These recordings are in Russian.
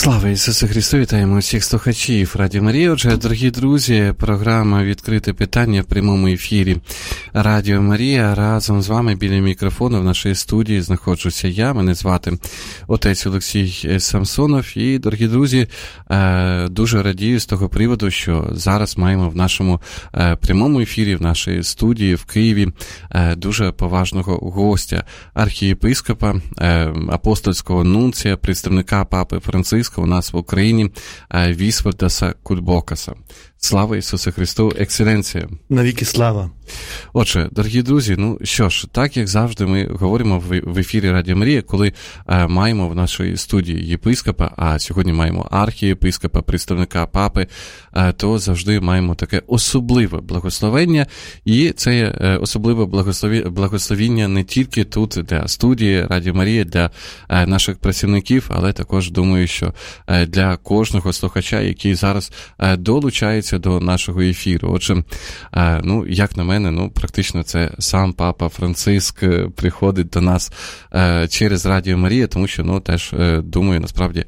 Слава Ісусу Христу! Вітаємо усіх слухачів Радіо Марія. Отже, дорогі друзі, програма «Відкрите питання» в прямому ефірі Радіо Марія. Разом з вами біля мікрофону в нашій студії знаходжуся я. Мене звати отець Олексій Самсонов. І, дорогі друзі, дуже радію з того приводу, що зараз маємо в нашому прямому ефірі, в нашій студії в Києві дуже поважного гостя, архієпископа, апостольського нунція, представника Папи Франциска у нас в Україні, Вісвардаса Кульбокаса. Слава Ісусу Христу, Екселенція! Навіки слава! Отже, дорогі друзі, ну що ж, так як завжди ми говоримо в ефірі Радіо Марія, коли маємо в нашій студії єпископа, а сьогодні маємо архієпископа, представника Папи, то завжди маємо таке особливе благословення, і це особливе благословіння не тільки тут для студії Радіо Марія, для наших працівників, але також думаю, що для кожного слухача, який зараз долучається до нашого ефіру. Отже, ну, як на мене, практично це сам Папа Франциск приходить до нас через Радіо Марія, тому що, теж думаю, насправді,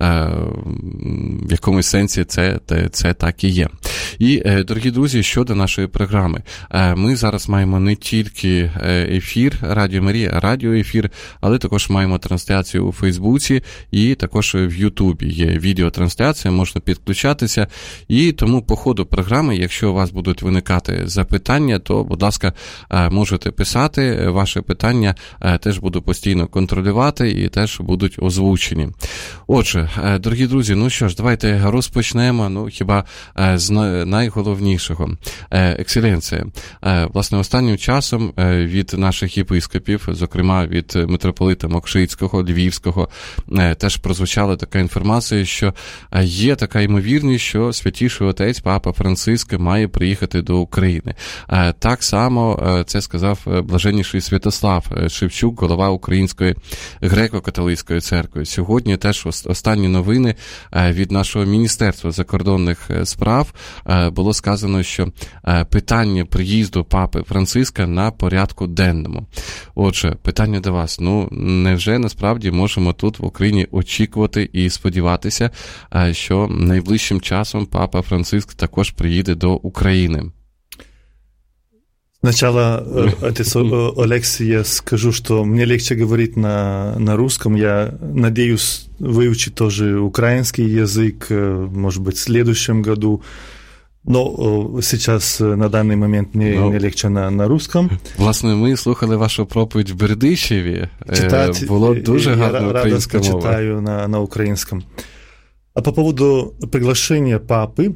в якомусь сенсі це так і є. І, дорогі друзі, щодо нашої програми. Ми зараз маємо не тільки ефір Радіо Марія, а радіоефір, але також маємо трансляцію у Фейсбуці і також в Ютубі є відеотрансляція, можна підключатися. І тому по ходу програми, якщо у вас будуть виникати запитання, то, будь ласка, можете писати. Ваші питання теж буду постійно контролювати і теж будуть озвучені. Отже, дорогі друзі, ну що ж, давайте розпочнемо, хіба з найголовнішого. Екселенція. Власне, останнім часом від наших єпископів, зокрема від митрополита Мокшицького, Львівського, теж прозвучала така інформація, що є така ймовірність, що Святіший Отець Папа Франциск має приїхати до України. Так само це сказав блаженніший Святослав Шевчук, голова Української греко-католицької церкви. Сьогодні теж останні новини від нашого Міністерства закордонних справ було сказано, що питання приїзду Папи Франциска на порядку денному. Отже, питання до вас. Невже насправді можемо тут в Україні очікувати і сподіватися, що найближчим часом Папа Франциск також приїде до України? Сначала, отец Алексей, я скажу, что мне легче говорить на русском. Я надеюсь выучить тоже украинский язык, может быть, в следующем году. Но сейчас, на данный момент, мне легче на русском. Власне, ми слухали вашу проповідь в Бердичеві. Було дуже гарна українська мова. Я читаю на украинском. А по поводу приглашения папы,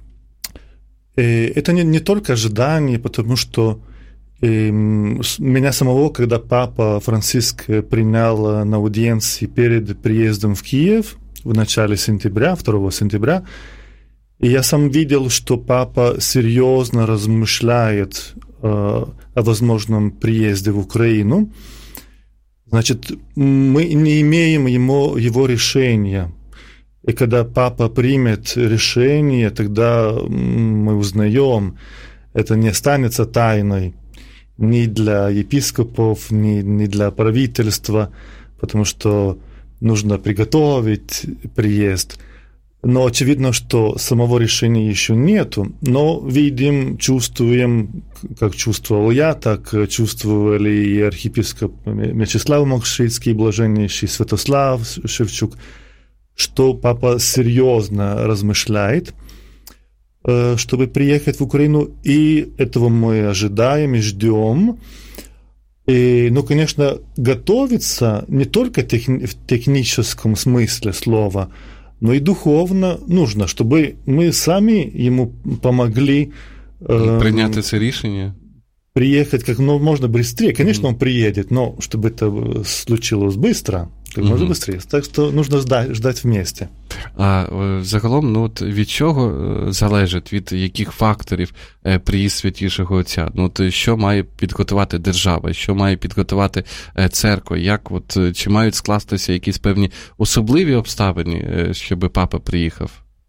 это не только ожидание, потому что меня самого, когда Папа Франциск принял на аудиенции перед приездом в Киев в начале сентября, 2 сентября, и я сам видел, что Папа серьезно размышляет о возможном приезде в Украину. Значит, мы не имеем его решения. И когда Папа примет решение, тогда мы узнаем, это не останется тайной ни для епископов, ни для правительства, потому что нужно приготовить приезд. Но очевидно, что самого решения еще нету, но видим, чувствуем, как чувствовал я, так чувствовали и архиепископ Мячеслав Мокшицький, и блаженнейший Святослав Шевчук, что Папа серьезно размышляет, чтобы приехать в Украину, и этого мы ожидаем и ждем. И, конечно, готовиться не только в техническом смысле слова, но и духовно нужно, чтобы мы сами ему помогли принять это решение. Приехать как можно быстрее. Конечно, он приедет, но чтобы это случилось быстро, как можно быстрее. Так что нужно ждать вместе. А загалом, від чого залежить, від яких факторів приїзд Святішого Отця? Що має підготувати держава, що має підготувати церква? Чи мають скластися якісь певні особливі обставини, щоб Папа приїхав?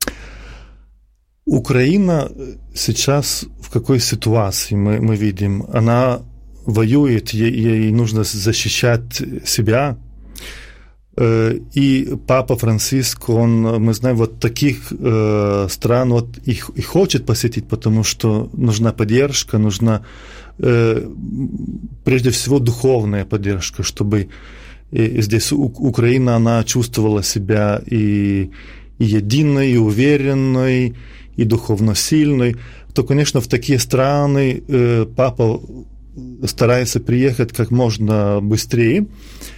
Украина сейчас в какой ситуации мы видим? Она воюет, ей нужно защищать себя. И Папа Франциск, мы знаем, вот таких стран вот их и хочет посетить, потому что нужна поддержка, нужна прежде всего духовная поддержка, чтобы здесь Украина, она чувствовала себя и единой, и уверенной, и духовно сильной. То, конечно, в такие страны Папа старается приехать как можно быстрее.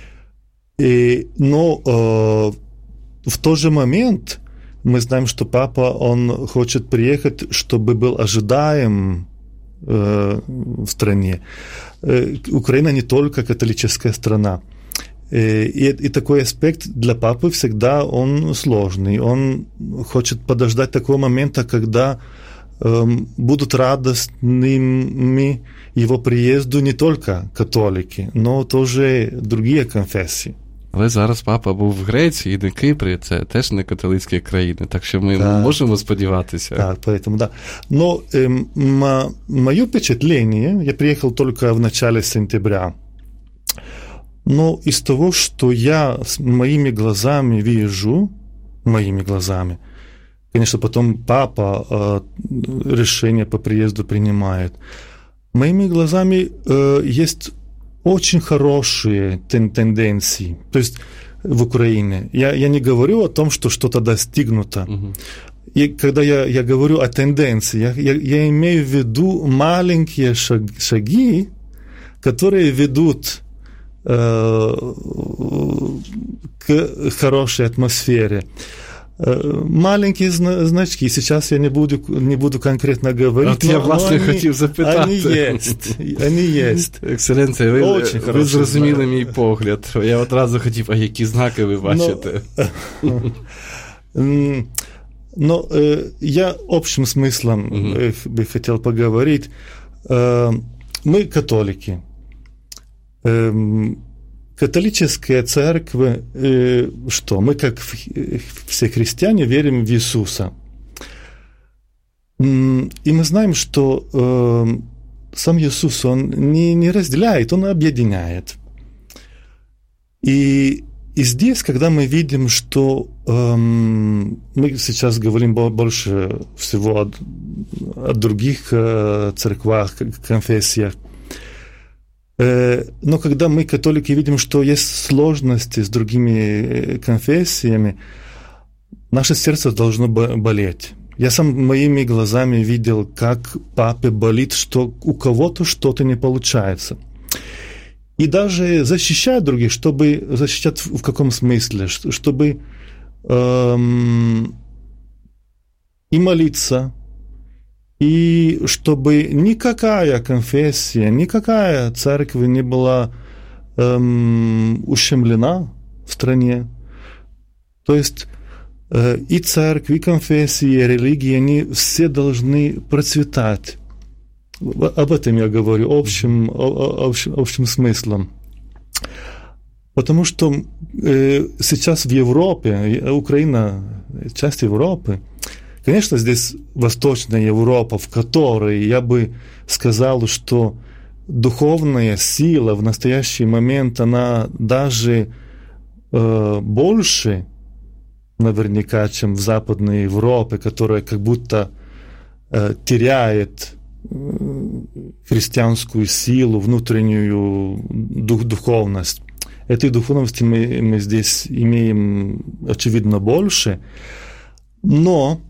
Но в тот же момент мы знаем, что Папа, он хочет приехать, чтобы был ожидаем в стране. Украина не только католическая страна. И такой аспект для Папы всегда он сложный. Он хочет подождать такого момента, когда будут радостными его приезду не только католики, но тоже другие конфесії. Але зараз Папа був в Греції і на Кипрі, це теж не католицькі країни, так що ми можемо сподіватися. Так, поэтому да. Но мое впечатление, я приехал только в начале сентября, но из того, что я моими глазами вижу, конечно, потом Папа решение по приезду принимает, моими глазами есть очень хорошие тенденции, то есть в Украине. Я не говорю о том, что что-то достигнуто. И когда я говорю о тенденции, я имею в виду маленькие шаги, которые ведут к хорошей атмосфере. Маленькие значки, сейчас я не буду конкретно говорить. От я, власне, хотів запитати. Вони є. Екселенція, ви зрозуміли мій погляд. Я одразу хотів, а які знаки ви бачите? Но я общим смыслом бы хотел поговорить. Мы католики. Католическая церковь, что? Мы, как все христиане, верим в Иисуса. И мы знаем, что сам Иисус, Он не разделяет, Он объединяет. И здесь, когда мы видим, что мы сейчас говорим больше всего о других церквах, конфессиях, но когда мы, католики, видим, что есть сложности с другими конфессиями, наше сердце должно болеть. Я сам моими глазами видел, как Папе болит, что у кого-то что-то не получается. И даже защищать других, чтобы защищать в каком смысле? Чтобы и молиться, и чтобы никакая конфессия, никакая церковь не была ущемлена в стране. То есть и церковь, и конфессии, и религии, они все должны процветать. Об этом я говорю, общим смыслом. Потому что сейчас в Европе, Украина часть Европы, конечно, здесь Восточная Европа, в которой я бы сказал, что духовная сила в настоящий момент, она даже больше, наверняка, чем в Западной Европе, которая как будто теряет христианскую силу, внутреннюю духовность. Этой духовности мы здесь имеем, очевидно, больше, но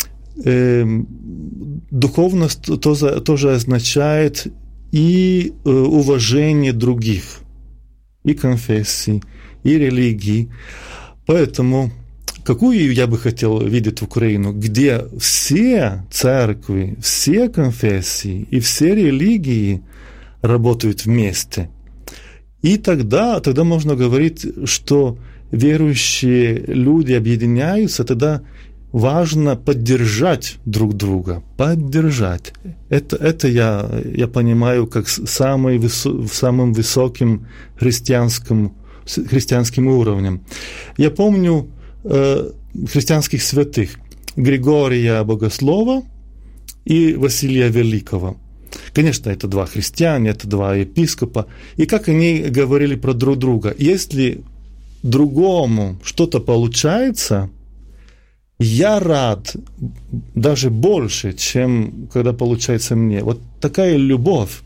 духовность тоже означает и уважение других, и конфессий, и религий. Поэтому какую я бы хотел видеть Украину, где все церкви, все конфессии и все религии работают вместе. И тогда можно говорить, что верующие люди объединяются, тогда важно поддержать друг друга, поддержать. Это я понимаю как самым высоким христианским уровнем. Я помню христианских святых Григория Богослова и Василия Великого. Конечно, это два христиане, это два епископа. И как они говорили про друг друга: если другому что-то получается, я рад даже больше, чем когда получается мне. Вот такая любовь.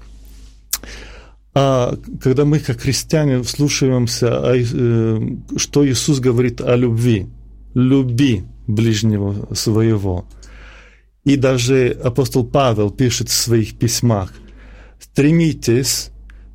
А когда мы, как христиане, вслушиваемся, что Иисус говорит о любви, люби ближнего своего. И даже апостол Павел пишет в своих письмах: стремитесь,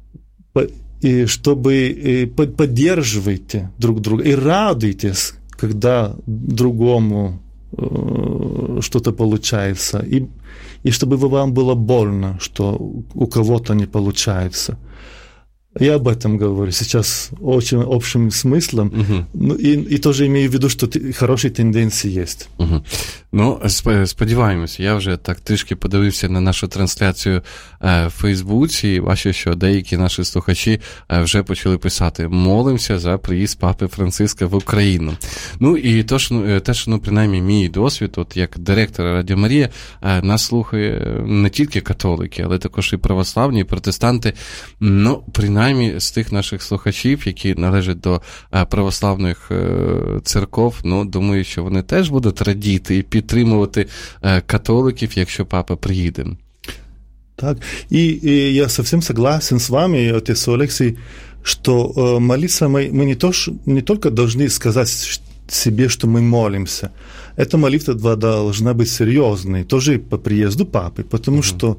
чтобы поддерживайте друг друга и радуйтесь, когда другому что-то получается, и чтобы вам было больно, что у кого-то не получается. Я об этом говорю сейчас очень общим смыслом, і теж имею в виду, що хороші тенденції є. Ну, сподіваємося, я вже так трішки подивився на нашу трансляцію в Фейсбуці, і бачу, що деякі наші слухачі вже почали писати: молимося за приїзд Папи Франциска в Україну. Ну, і теж, принаймні, мій досвід, от як директора Радіо Марія, нас слухає не тільки католики, але також і православні, і протестанти. Ну, принаймні, з тих наших слухачів, які належать до православних церков, ну, думаю, що вони теж будуть радіти і підтримувати католиків, якщо Папа приїде. Так, и я совсем согласен с вами, отец Алексей, что молиться мы не только должны сказать себе, что мы молимся. Эта молитва должна быть серьезной, тоже и по приезду Папы, потому что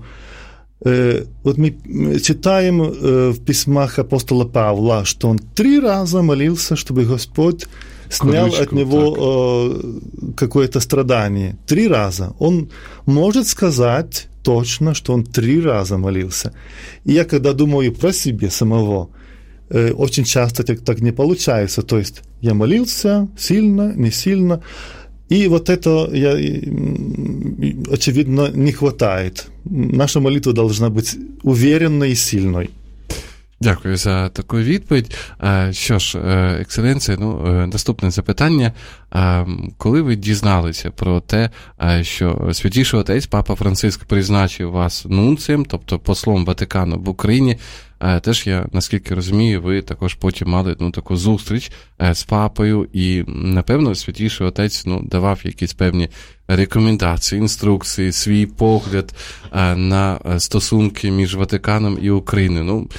вот мы читаем в письмах апостола Павла, что он 3 раза молился, чтобы Господь снял от него какое-то страдание. 3 раза. Он может сказать точно, что он 3 раза молился. И я, когда думаю про себя самого, очень часто так не получается. То есть я молился сильно, не сильно, и вот это, очевидно, не хватает. Наша молитва должна быть уверенной и сильной. Дякую за таку відповідь. Що ж, екселенція, наступне запитання. Коли ви дізналися про те, що Святіший Отець Папа Франциск призначив вас нунцієм, тобто послом Ватикану в Україні, теж я, наскільки розумію, ви також потім мали таку зустріч з Папою, і, напевно, Святіший Отець давав якісь певні рекомендації, інструкції, свій погляд на стосунки між Ватиканом і Україною.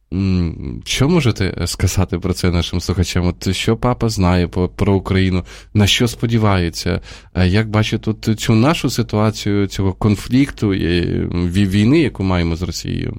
Що можете сказати про це нашим слухачам? От що Папа знає про Україну, на що сподівається, як бачить тут цю нашу ситуацію, цього конфлікту, війни, яку маємо з Росією?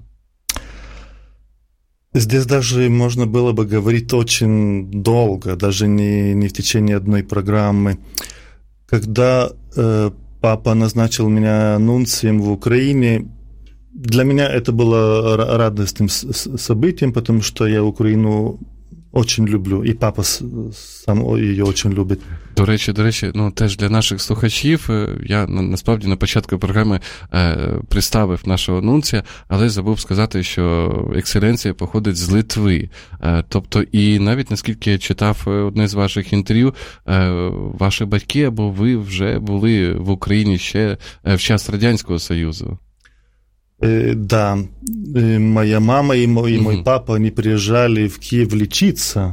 Здесь даже можно было бы говорить очень долго, даже не в течение одной программы. Когда Папа назначил меня нунцием в Украине, для меня это было радостным событием, потому что я Украину очень люблю, і Папа сам її дуже любить. До речі, теж для наших слухачів, я насправді на початку програми представив нашого нунція, але забув сказати, що екселенція походить з Литви. Тобто, і навіть, наскільки я читав одне з ваших інтерв'ю, ваші батьки або ви вже були в Україні ще в час Радянського Союзу. Да, моя мама и мой папа, они приезжали в Киев лечиться.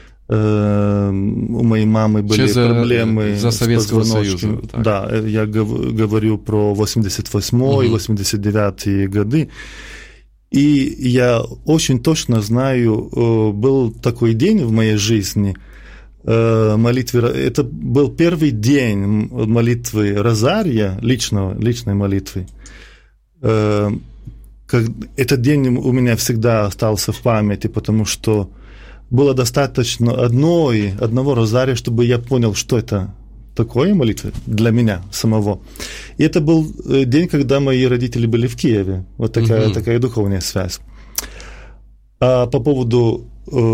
У моей мамы были проблемы за Советского Союза. Да, я говорю про 88-й, 89-й годы. И я очень точно знаю, был такой день в моей жизни, молитвы, это был первый день молитвы Розария, личной молитвы. Этот день у меня всегда остался в памяти, потому что было достаточно одного розария, чтобы я понял, что это такое молитва для меня самого. И это был день, когда мои родители были в Киеве. Вот такая духовная связь. А по поводу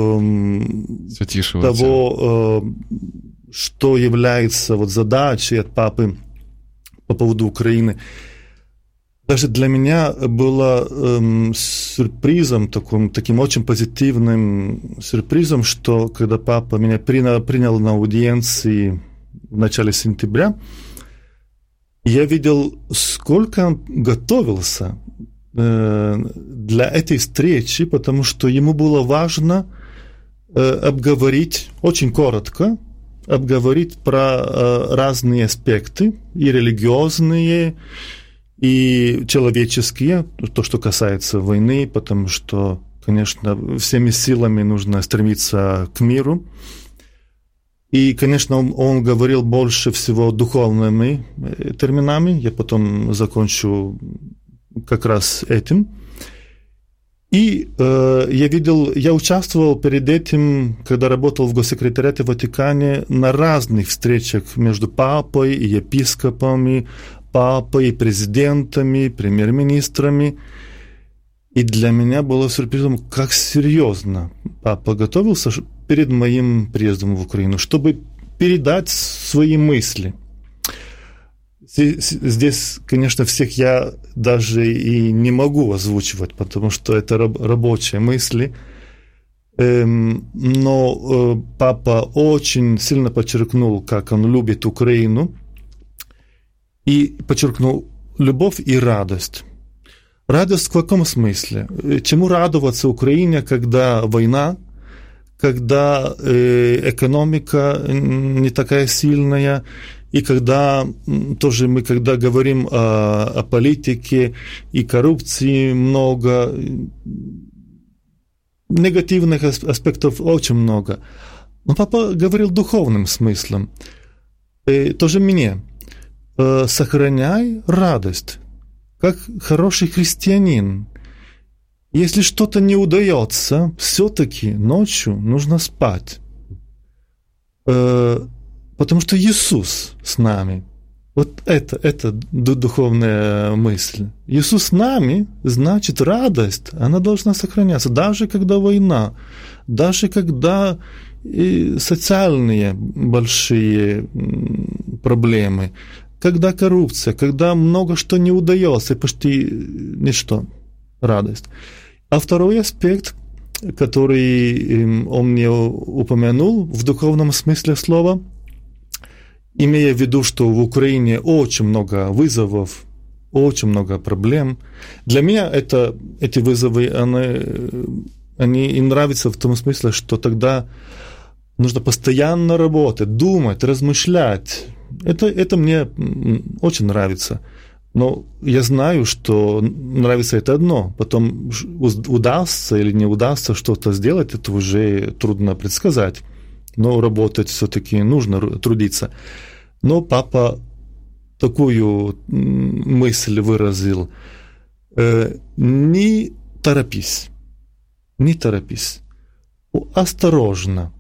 того, что является вот задачей от Папы по поводу Украины, даже для меня было сюрпризом, таким очень позитивным сюрпризом, что когда Папа меня принял на аудиенции в начале сентября, я видел, сколько он готовился для этой встречи, потому что ему было важно обговорить, очень коротко, обговорить про разные аспекты, и религиозные, и человеческие, то, что касается войны, потому что, конечно, всеми силами нужно стремиться к миру. И, конечно, он говорил больше всего духовными терминами, я потом закончу как раз этим. И я участвовал перед этим, когда работал в госсекретариате в Ватикане, на разных встречах между папой и епископами, папой и президентами, премьер-министрами. И для меня было сюрпризом, как серьезно папа готовился перед моим приездом в Украину, чтобы передать свои мысли. Здесь, конечно, всех я даже и не могу озвучивать, потому что это рабочие мысли. Но папа очень сильно подчеркнул, как он любит Украину, и подчеркнул любовь и радость. Радость в каком смысле? Чему радоваться Украине, когда война, когда экономика не такая сильная, и когда тоже мы, когда говорим о политике и коррупции много, негативных аспектов очень много. Но папа говорил духовным смыслом. Тоже мне. Сохраняй радость, как хороший христианин. Если что-то не удается, все-таки ночью нужно спать. Потому что Иисус с нами. Вот это духовная мысль. Иисус с нами, значит, радость, она должна сохраняться. Даже когда война, даже когда социальные большие проблемы, когда коррупция, когда много что не удается, почти ничто. Радость. А второй аспект, который он мне упомянул в духовном смысле слова, имея в виду, что в Украине очень много вызовов, очень много проблем. Для меня эти вызовы, они и нравятся в том смысле, что тогда нужно постоянно работать, думать, размышлять. Это мне очень нравится. Но я знаю, что нравится это одно. Потом удастся или не удастся что-то сделать, это уже трудно предсказать. Но работать все-таки нужно, трудиться. Но папа такую мысль выразил. Не торопись. Не торопись. Осторожно.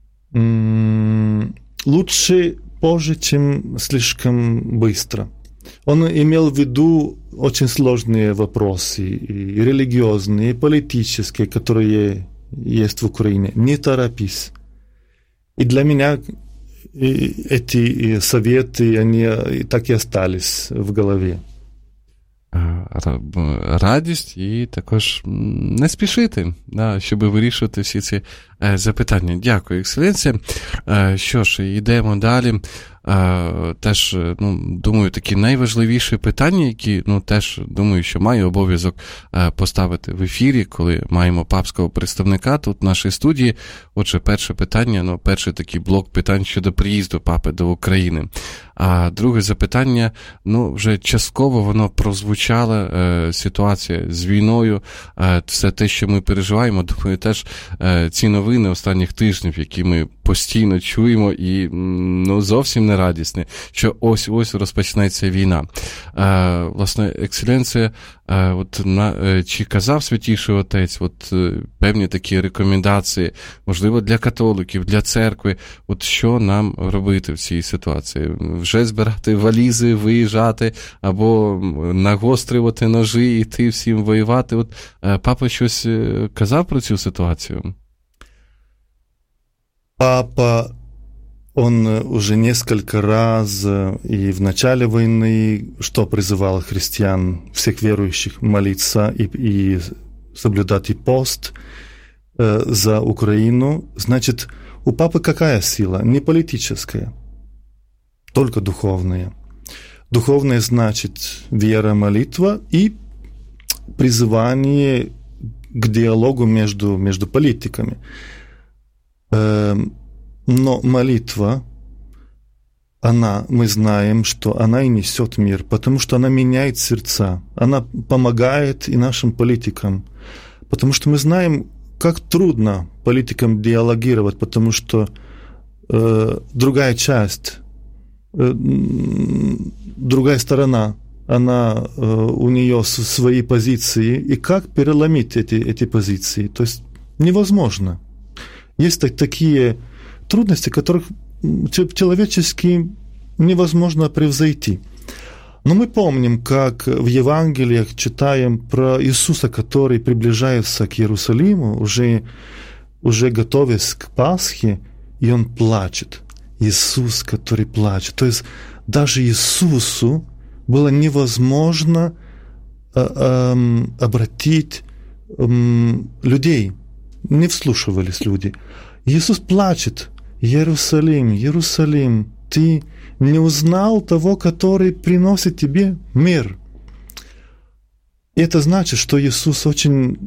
Лучше позже, чем слишком быстро. Он имел в виду очень сложные вопросы, и религиозные, и политические, которые есть в Украине. Не торопись. И для меня эти советы, они так и остались в голові. Радість і також не спішити, щоб вирішувати всі ці запитання. Дякую, Екселенція. Що ж, йдемо далі. Теж, думаю, такі найважливіші питання, які, теж, думаю, що маю обов'язок поставити в ефірі, коли маємо папського представника тут в нашій студії. Отже, перше питання, перший такий блок питань щодо приїзду папи до України. А друге запитання, вже частково воно прозвучало, ситуація з війною, все те, що ми переживаємо, думаю, теж ці новини останніх тижнів, які ми постійно чуємо і зовсім не радісні, що ось розпочнеться війна. Власне, Екселенція, чи казав Святіший Отець певні такі рекомендації, можливо, для католиків, для церкви, що нам робити в цій ситуації? Вже збирати валізи, виїжджати, або нагострювати ножі, йти всім воювати? Папа щось казав про цю ситуацію? Папа, он уже несколько раз и в начале войны, что призывал христиан, всех верующих, молиться и соблюдать и пост за Украину. Значит, у папы какая сила? Не политическая, только духовная. Духовная значит вера, молитва и призывание к диалогу между политиками. Но молитва, мы знаем, что она и несет мир, потому что она меняет сердца, она помогает и нашим политикам, потому что мы знаем, как трудно политикам диалогировать, потому что другая часть, другая сторона, у нее свои позиции, и как переломить эти позиции, то есть невозможно. Есть такие трудности, которых человечески невозможно превзойти. Но мы помним, как в Евангелиях читаем про Иисуса, который приближается к Иерусалиму, уже готовясь к Пасхе, и он плачет. Иисус, который плачет. То есть даже Иисусу было невозможно обратить людей. Не вслушивались люди. Иисус плачет. Иерусалим, Иерусалим, ты не узнал того, который приносит тебе мир. И это значит, что Иисус очень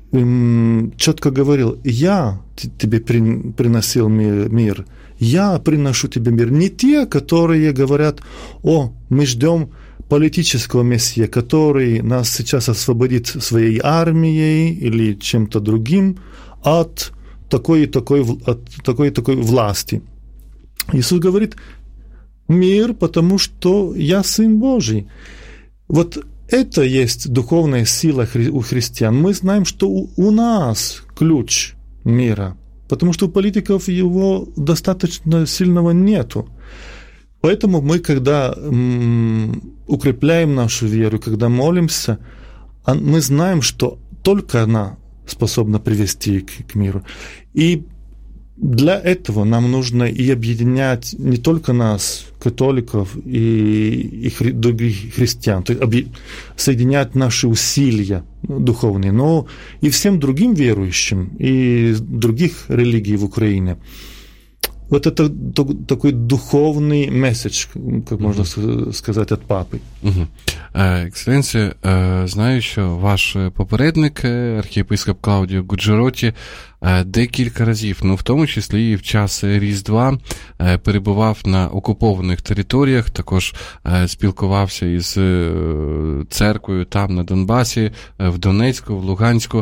четко говорил: я тебе приносил мир, я приношу тебе мир. Не те, которые говорят: мы ждем политического мессия, который нас сейчас освободит своей армией или чем-то другим от такой и такой власти. Иисус говорит: мир, потому что я Сын Божий. Вот это есть духовная сила у христиан. Мы знаем, что у нас ключ мира, потому что у политиков его достаточно сильного нету. Поэтому мы, когда укрепляем нашу веру, когда молимся, мы знаем, что только она способна привести к миру. И для этого нам нужно и объединять не только нас, католиков, и других христиан, то есть соединять наши усилия духовные, но и всем другим верующим, и других религий в Украине. Вот это такой духовный месседж, как можна сказати, від папи. Екселенція, знаю, що ваш попередник, архієпископ Клаудіо Гуджеротті, декілька разів, в тому числі і в час Різдва, перебував на окупованих територіях, також спілкувався із церквою там на Донбасі, в Донецьку, в Луганську.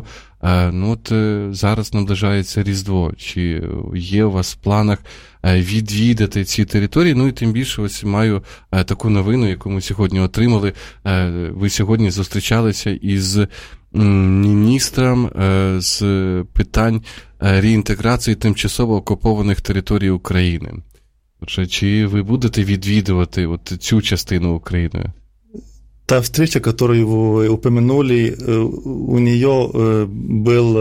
Зараз наближається Різдво. Чи є у вас в планах відвідати ці території? І тим більше ось маю таку новину, яку ми сьогодні отримали. Ви сьогодні зустрічалися із міністром з питань реінтеграції тимчасово окупованих територій України. Отже, чи ви будете відвідувати цю частину України? Та встреча, которую вы упомянули, у нее был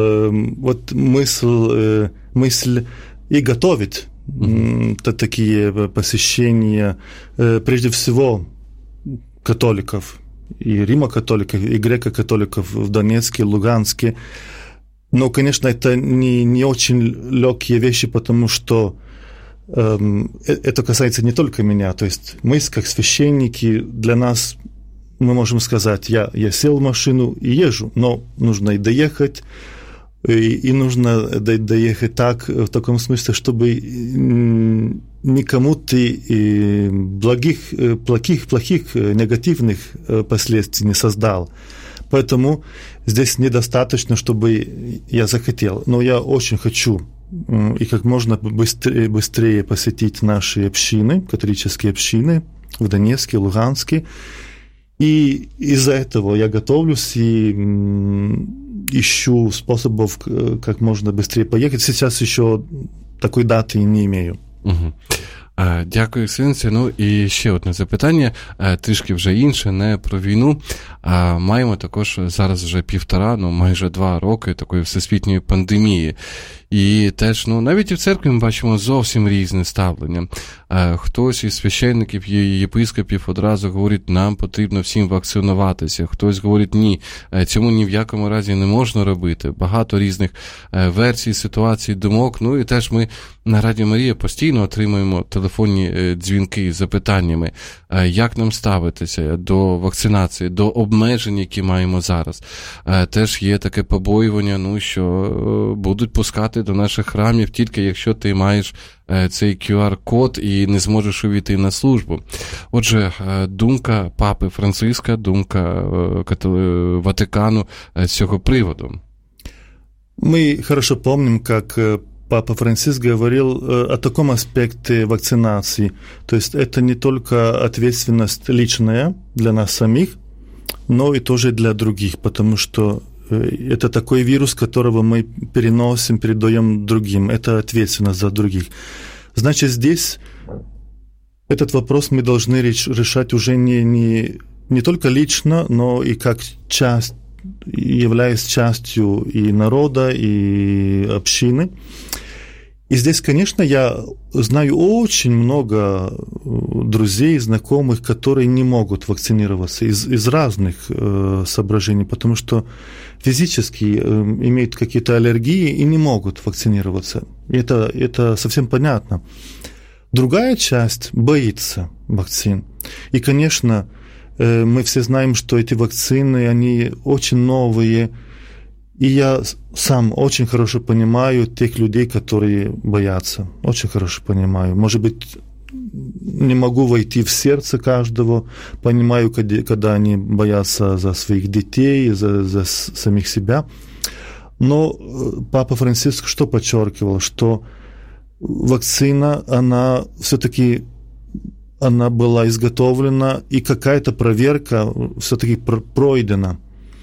мысль и готовить такие посещения, прежде всего, католиков, и римокатоликов, и греко-католиков в Донецке, Луганске. Но, конечно, это не очень легкие вещи, потому что это касается не только меня. То есть мы, как священники, для нас... Мы можем сказать: я сел в машину и езжу, но нужно и доехать, и нужно доехать так, в таком смысле, чтобы никому ты плохих, негативных последствий не создал. Поэтому здесь недостаточно, чтобы я захотел. Но я очень хочу и как можно быстрее посетить наши общины, католические общины в Донецке, Луганске. И из-за этого я готовлюсь и ищу способов, как можно быстрее поехать. Сейчас еще такой даты не имею. Дякую, Екселенція. І ще одне запитання, трішки вже інше, не про війну. Маємо також зараз вже 1,5, майже 2 роки такої всесвітньої пандемії. І теж, навіть і в церкві ми бачимо зовсім різне ставлення. Хтось із священників і єпископів одразу говорить: нам потрібно всім вакцинуватися. Хтось говорить: ні, цьому ні в якому разі не можна робити. Багато різних версій, ситуацій, думок. І теж ми на Радіо Марія постійно отримуємо телефонні дзвінки з запитаннями, як нам ставитися до вакцинації, до обмежень, які маємо зараз. Теж є таке побоювання, що будуть пускати до наших храмів тільки якщо ти маєш цей QR-код і не зможеш увійти на службу. Отже, думка папи Франциска, думка Ватикану з цього приводу. Мы хорошо помним, как Папа Франциск говорил о таком аспекте вакцинации. То есть это не только ответственность личная для нас самих, но и тоже для других, потому что это такой вирус, которого мы переносим, передаем другим. Это ответственность за других. Значит, здесь этот вопрос мы должны решать уже не только лично, но и как часть, являясь частью и народа, и общины. И здесь, конечно, я знаю очень много друзей, знакомых, которые не могут вакцинироваться из разных соображений, потому что физически имеют какие-то аллергии и не могут вакцинироваться. Это совсем понятно. Другая часть боится вакцин. И, конечно, мы все знаем, что эти вакцины, они очень новые. И я сам очень хорошо понимаю тех людей, которые боятся. Очень хорошо понимаю. Может быть, не могу войти в сердце каждого. Понимаю, когда они боятся за своих детей, за самих себя. Но Папа Франциск что подчеркивал? Что вакцина, она все-таки она была изготовлена, и какая-то проверка все-таки пройдена.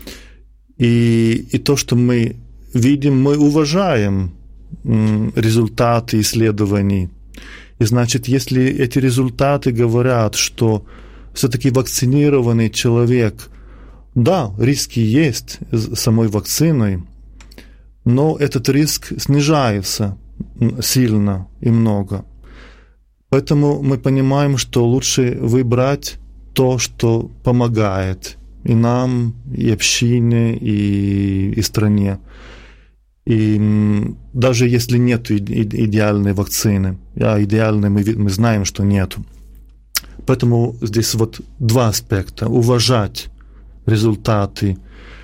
И то, что мы видим, мы уважаем результаты исследований. И значит, если эти результаты говорят, что все-таки вакцинированный человек, да, риски есть с самой вакциной, но этот риск снижается сильно и много. Поэтому мы понимаем, что лучше выбрать то, что помогает и нам, и общине, и стране. И даже если нет идеальной вакцины, а идеальной мы знаем, что нет. Поэтому здесь вот два аспекта. Уважать результаты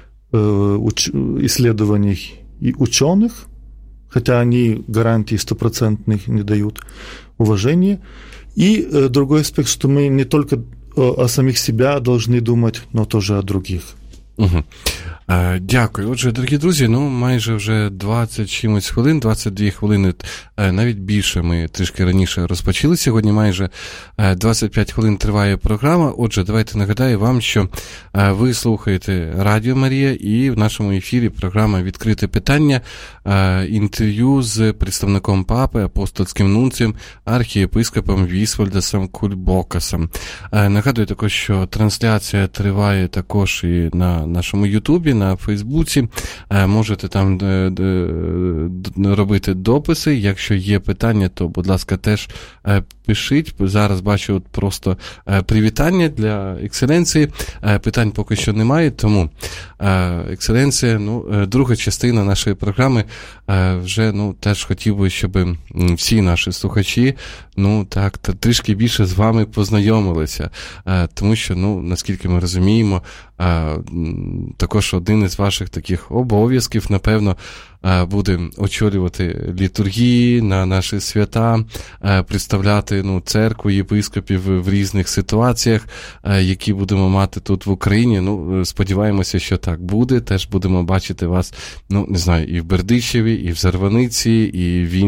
исследований и ученых, хотя они гарантий стопроцентных не дают, уважение. И другой аспект, что мы не только о самих себя должны думать, но тоже о других. Угу. Дякую. Отже, дорогі друзі, майже вже 20 чимось хвилин, 22 хвилини, навіть більше ми трішки раніше розпочали. Сьогодні майже 25 хвилин триває програма. Отже, давайте нагадаю вам, що ви слухаєте Радіо Марія, і в нашому ефірі програма «Відкрите питання», інтерв'ю з представником папи, апостольським нунцієм, архієпископом Вісвальдасом Кульбокасом. Нагадую також, що трансляція триває також і на нашому Ютубі, на Фейсбуці. Можете там робити дописи. Якщо є питання, то, будь ласка, теж пишіть. Зараз бачу просто привітання для екселенції. Питань поки що немає, тому екселенція, друга частина нашої програми, вже, теж хотів би, щоб всі наші слухачі, трішки більше з вами познайомилися. Тому що, наскільки ми розуміємо, також один із ваших таких обов'язків, напевно, буде очолювати літургії на наші свята, представляти церкву, єпископів в різних ситуаціях, які будемо мати тут в Україні. Сподіваємося, що так буде. Теж будемо бачити вас, не знаю, і в Бердичеві, і в Зарваниці, і в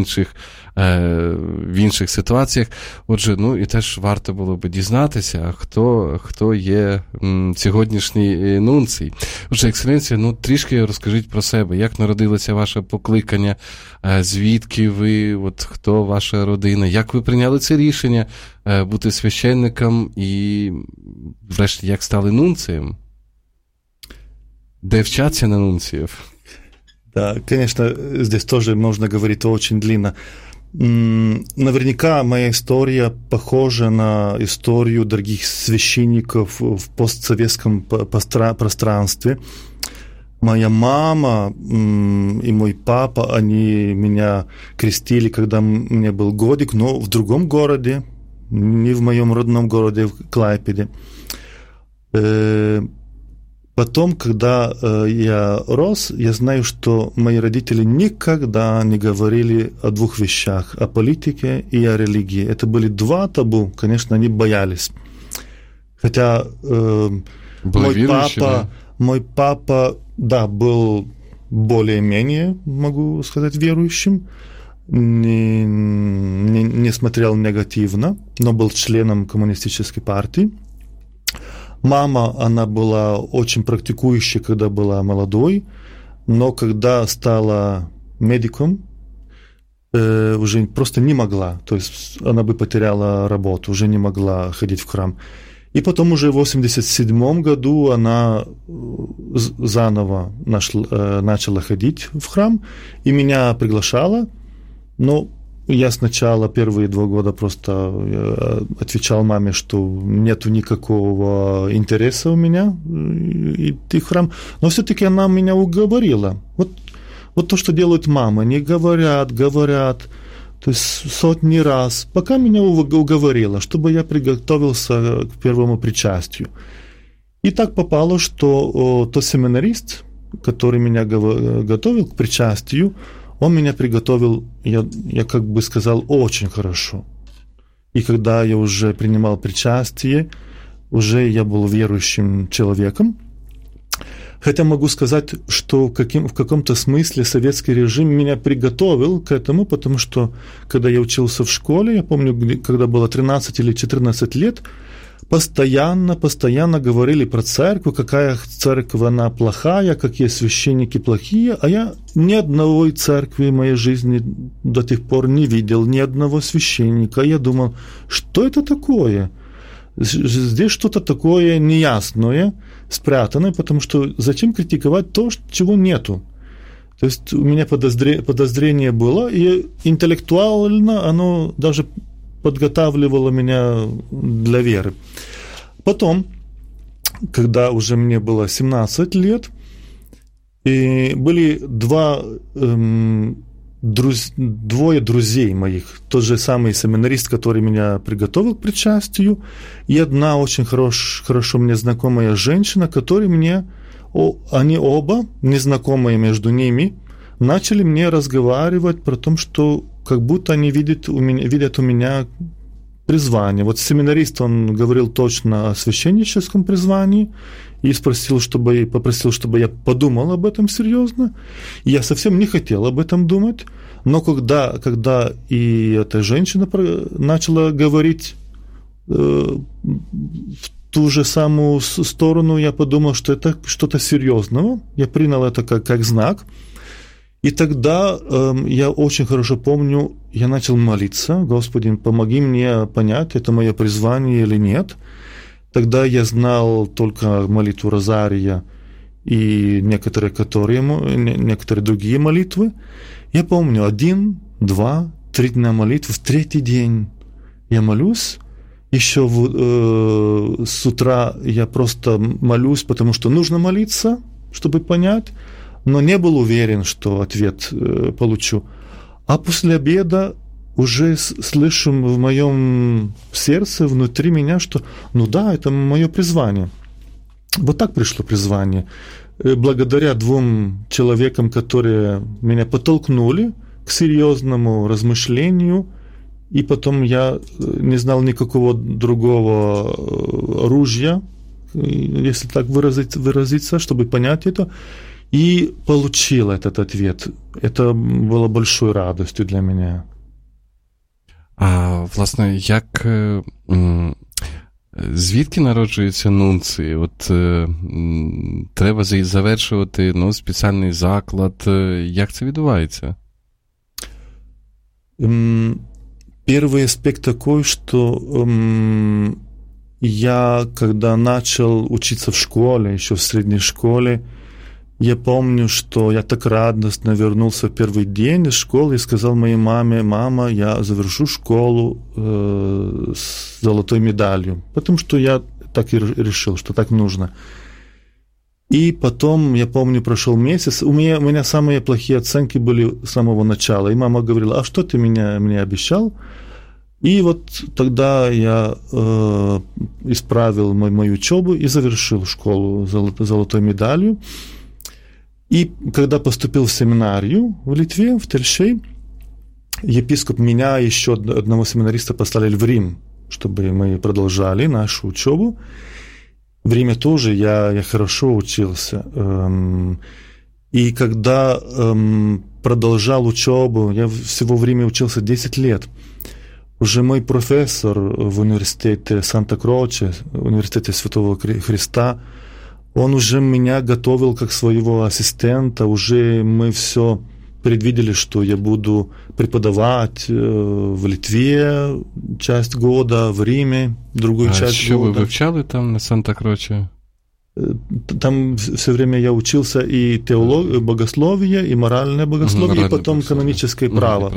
інших ситуаціях. Отже, і теж варто було би дізнатися, хто є сьогоднішній нунцій. Отже, екселенція, трішки розкажіть про себе, як народилося ваше покликання, звідки ви, хто ваша родина, як ви прийняли це рішення бути священником і, врешті, як стали нунцієм? Де вчаться на нунціїв? Да, конечно, здесь тоже можно говорить очень длинно. Наверняка моя история похожа на историю других священников в постсоветском пространстве. Моя мама и мой папа, они меня крестили, когда мне был годик, но в другом городе, не в моем родном городе, в Клайпеде. Потом, когда я рос, я знаю, что мои родители никогда не говорили о двух вещах, о политике и о религии. Это были два табу, конечно, они боялись. Хотя мой папа, да, был более-менее, могу сказать, верующим, не смотрел негативно, но был членом коммунистической партии. Мама, она была очень практикующей, когда была молодой, но когда стала медиком, уже просто не могла. То есть она бы потеряла работу, уже не могла ходить в храм. И потом уже в 1987 году она заново начала ходить в храм и меня приглашала. Но я сначала первые 2 года просто отвечал маме, что нету никакого интереса у меня идти в храм. Но все-таки она меня уговорила. Вот то, что делают мамы. Они говорят, то есть сотни раз, пока меня уговорила, чтобы я приготовился к первому причастию. И так попало, что тот семинарист, который меня готовил к причастию, он меня приготовил, я как бы сказал, очень хорошо. И когда я уже принимал причастие, уже я был верующим человеком. Хотя могу сказать, что в каком-то смысле советский режим меня приготовил к этому, потому что, когда я учился в школе, я помню, когда было 13 или 14 лет, постоянно говорили про церковь, какая церковь она плохая, какие священники плохие, а я ни одной церкви в моей жизни до тех пор не видел, ни одного священника. Я думал, что это такое? Здесь что-то такое неясное, спрятанное, потому что зачем критиковать то, чего нету? То есть у меня подозрение было, и интеллектуально оно даже подготавливало меня для веры. Потом, когда уже мне было 17 лет, и были двое друзей моих, тот же самый семинарист, который меня приготовил к причастию, и одна очень хорошо мне знакомая женщина, которые они оба, незнакомые между ними, начали мне разговаривать про то, что как будто они видят у меня призвание. Вот семинарист, он говорил точно о священническом призвании и попросил, чтобы я подумал об этом серьезно. И я совсем не хотел об этом думать. Но когда и эта женщина начала говорить в ту же самую сторону, я подумал, что это что-то серьезного. Я принял это как знак. И тогда я очень хорошо помню, я начал молиться: Господи, помоги мне понять, это мое призвание или нет. Тогда я знал только молитву Розария и некоторые другие молитвы. Я помню 1, 2, 3 дня молитвы. В 3-й день я молюсь. Еще с утра я просто молюсь, потому что нужно молиться, чтобы понять. Но не был уверен, что ответ получу. А после обеда уже слышу в моем сердце, внутри меня, что да, это мое призвание. Вот так пришло призвание. Благодаря 2 человекам, которые меня подтолкнули к серьезному размышлению, и потом я не знал никакого другого оружия, если так выразиться, чтобы понять это, и получил этот ответ. Это было большой радостью для меня. А, власне, як звідки народжуються нунції? От треба завершувати спеціальний заклад. Як це відбувається? Первый аспект такой, что я, когда начал учиться в школе, еще в средней школе, я помню, что я так радостно вернулся в первый день из школы и сказал моей маме: «Мама, я завершу школу с золотой медалью», потому что я так и решил, что так нужно. И потом, я помню, прошел месяц, у меня самые плохие оценки были с самого начала, и мама говорила: «А что ты мне обещал?» И вот тогда я исправил мою учебу и завершил школу золотой медалью. И когда поступил в семинарию в Литве, в Тельшей, епископ меня и еще одного семинариста послали в Рим, чтобы мы продолжали нашу учебу. В Риме тоже я хорошо учился. И когда продолжал учебу, я всего в Риме учился 10 лет, уже мой профессор в университете Санта-Кроче, университете Святого Христа, он уже меня готовил как своего ассистента, уже мы все предвидели, что я буду преподавать в Литве часть года, в Риме другую часть що года. Ви вивчали там на Санта-Кроче? Там все время я учился и богословие, и моральное богословие, и потом каноническое право.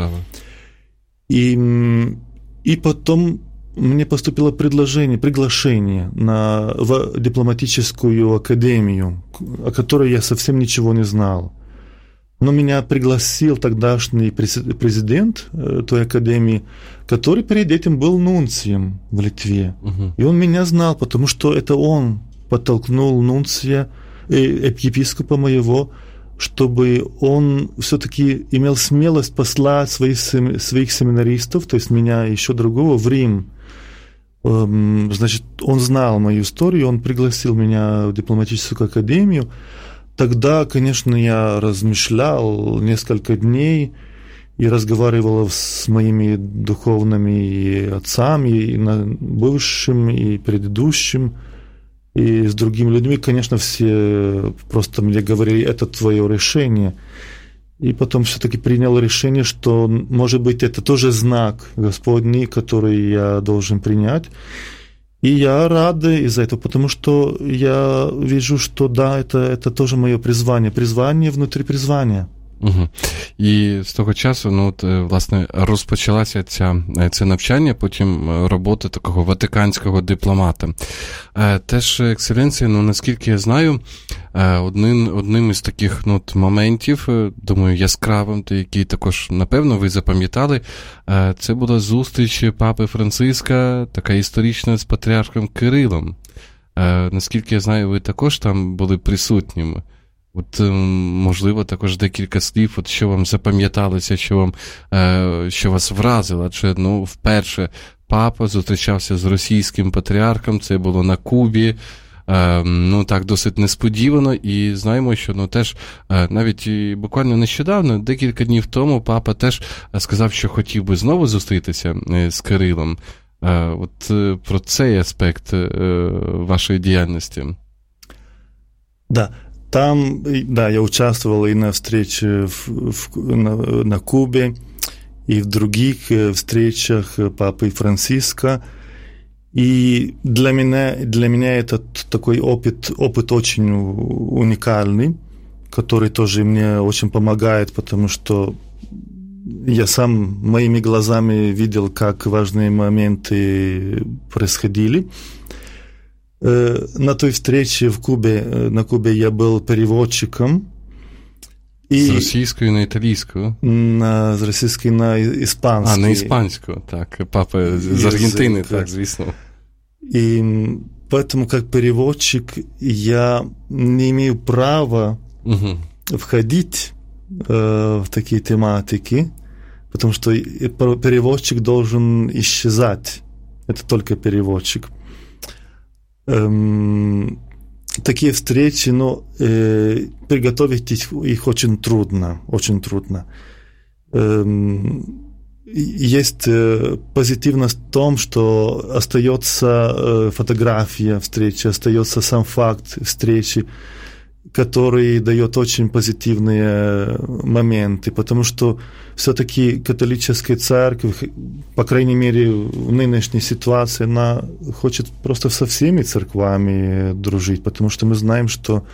И потом мне поступило приглашение в дипломатическую академию, о которой я совсем ничего не знал. Но меня пригласил тогдашний президент той академии, который перед этим был нунцием в Литве. И он меня знал, потому что это он подтолкнул нунция, епископа моего, чтобы он все-таки имел смелость послать своих семинаристов, то есть меня и еще другого, в Рим. Значит, он знал мою историю, он пригласил меня в дипломатическую академию. Тогда, конечно, я размышлял несколько дней и разговаривал с моими духовными отцами, и бывшим, и предыдущим, и с другими людьми. Конечно, все просто мне говорили, это твое решение. И потом все-таки принял решение, что, может быть, это тоже знак Господний, который я должен принять. И я рад из-за этого, потому что я вижу, что да, это тоже моє призвання внутрі призвання. Угу. І з того часу, власне, розпочалося це навчання, потім робота такого ватиканського дипломата. Теж, екселенція, наскільки я знаю, одним із таких моментів, думаю, яскравим, який також, напевно, ви запам'ятали, це була зустріч Папи Франциска, така історична, з патріархом Кирилом. Наскільки я знаю, ви також там були присутніми. Можливо, також декілька слів, що вам запам'яталося, що вас вразило, адже, вперше папа зустрічався з російським патріархом, це було на Кубі, так, досить несподівано, і знаємо, що, теж, навіть буквально нещодавно, декілька днів тому, папа теж сказав, що хотів би знову зустрітися з Кирилом. Про цей аспект вашої діяльності. Да. Там, да, я участвовал и на встрече на Кубе, и в других встречах Папы Франциска. И для меня этот такой опыт очень уникальный, который тоже мне очень помогает, потому что я сам моими глазами видел, как важные моменты происходили. На той встрече на Кубе я был переводчиком. З російської на італійську? З російської на іспанську. На іспанську, так. Папа з Аргентини, так, звісно. И поэтому, как переводчик, я не имею права входить в такие тематики, потому что переводчик должен исчезать. Это только переводчик. Такие встречи, приготовить их очень трудно, очень трудно. Есть позитивность в том, что остается фотография встречи, остается сам факт встречи, который дает очень позитивные моменты, потому что все-таки католическая церковь, по крайней мере в нынешней ситуации, она хочет просто со всеми церквами дружить, потому что мы знаем, что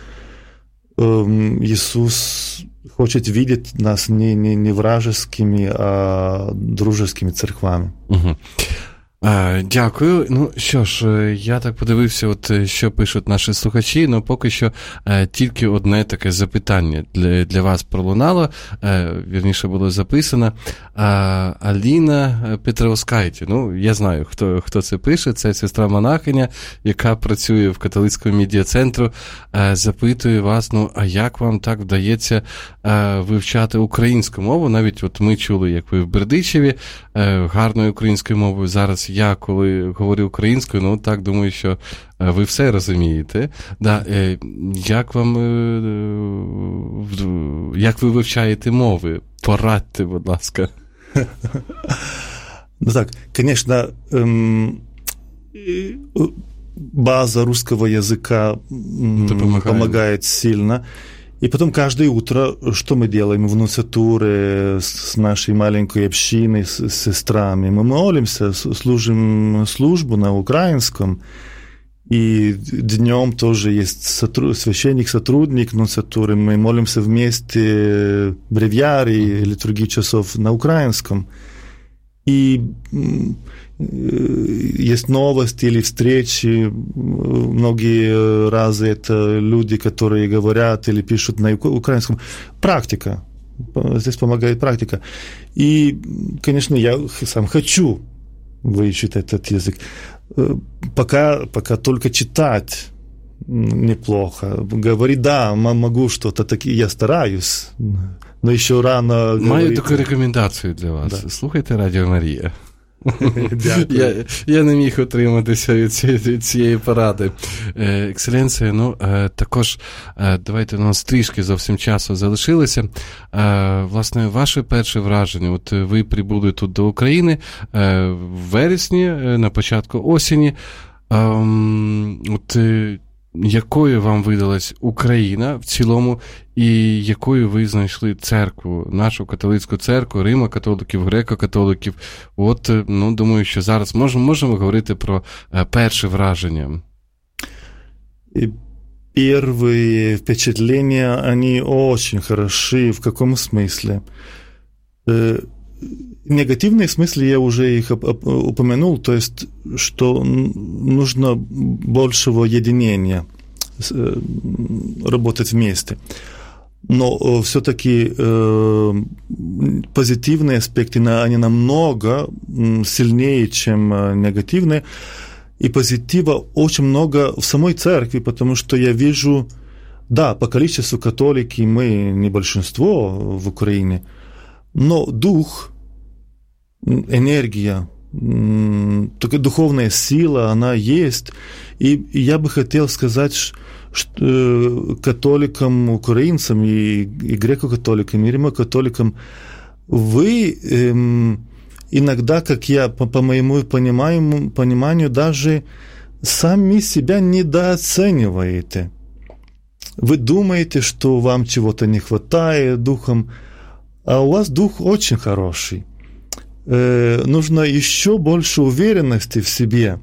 Иисус хочет видеть нас не вражескими, а дружескими церквами. Угу. Дякую. Ну, що ж, я так подивився, от що пишуть наші слухачі, ну, поки що тільки одне таке запитання для вас пролунало, вірніше було записано. Аліна Петровскайте, ну, я знаю, хто це пише, це сестра-монахиня, яка працює в католицькому медіа-центру, запитує вас, ну, а як вам так вдається вивчати українську мову? Навіть от ми чули, як ви в Бердичеві, гарною українською мовою. Зараз я, коли говорю українською, ну, так, думаю, що ви все розумієте. Да, як ви вивчаєте мови? Порадьте, будь ласка. Ну так, конечно, база русского языка помогает сильно. И потом каждое утро, что мы делаем в нуциатуре с нашей маленькой общиной, с сестрами? Мы молимся, служим службу на украинском. И днем тоже есть священник-сотрудник нуциатуры. Мы молимся вместе бревиарий, литургии часов на украинском. И есть новости или встречи. Многие разы это люди, которые говорят или пишут на украинском. Практика. Здесь помогает практика. И, конечно, я сам хочу выучить этот язык. Пока только читать неплохо. Говорить, да, могу что-то, я стараюсь, но еще рано говорить. Маю таку рекомендацію для вас. Да. Слухайте Радіо Марія. Я не міг утриматися від цієї поради. Екселенція, ну, також давайте, у нас трішки зовсім часу залишилося. Власне, ваше перше враження, от ви прибули тут до України в вересні, на початку осені. От якою вам видалась Україна в цілому, і якою ви знайшли церкву, нашу католицьку церкву, римо-католиків, греко-католиків? От, ну, думаю, що зараз можемо говорити про перше враження. Первые впечатления, они очень хороши. В каком смысле? Негативные смыслы я уже их упомянул, то есть, что нужно большего единения, работать вместе. Но все-таки позитивные аспекты, они намного сильнее, чем негативные. И позитива очень много в самой церкви, потому что я вижу, да, по количеству католики мы не большинство в Украине, но дух, энергия, такая духовная сила, она есть. И я бы хотел сказать, что католикам, украинцам и греко-католикам, и римо-католикам, вы иногда, как я по моему пониманию, даже сами себя недооцениваете. Вы думаете, что вам чего-то не хватает духом, а у вас дух очень хороший. Нужно еще больше уверенности в себе,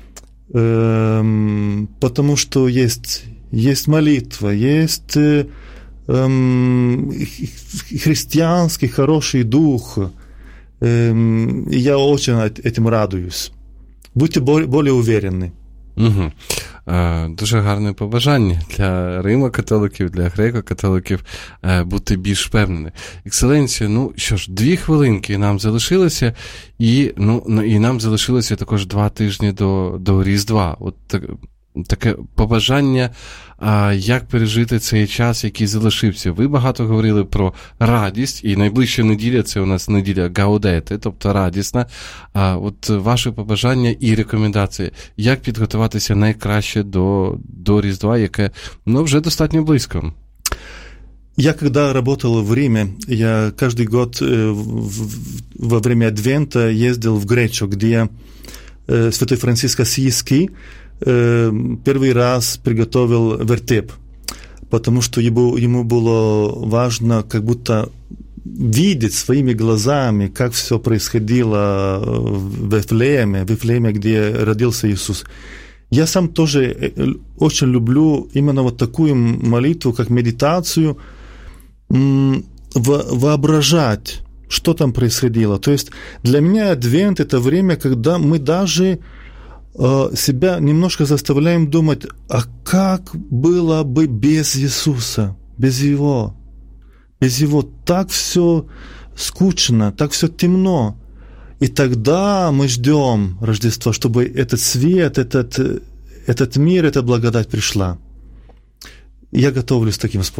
потому что есть молитва, есть христианский хороший дух. Я очень этим радуюсь. Будьте более уверенны. Угу. Дуже гарне побажання для римо-католиків, для греко-католиків бути більш впевненими. Екселенція, ну що ж, 2 хвилинки нам залишилося, і нам залишилося також 2 тижні до Різдва. От таке побажання, як пережити цей час, який залишився. Ви багато говорили про радість, і найближча неділя – це у нас неділя Гаудети, тобто радісна. От ваше побажання і рекомендації, як підготуватися найкраще до Різдва, яке, ну, вже достатньо близько. Я когда работал в Риме, я каждый год во время Адвента ездил в Гречу, где святой Франциск Ассизский первый раз приготовил вертеп, потому что ему было важно как будто видеть своими глазами, как все происходило в Вифлееме, где родился Иисус. Я сам тоже очень люблю именно вот такую молитву, как медитацию, воображать, что там происходило. То есть для меня Адвент – это время, когда мы даже себя немножко заставляем думать, а как было бы без Иисуса, без Его? Без Его так все скучно, так все темно. И тогда мы ждем Рождества, чтобы этот свет, этот мир, эта благодать пришла. Я готовлюсь таким способом.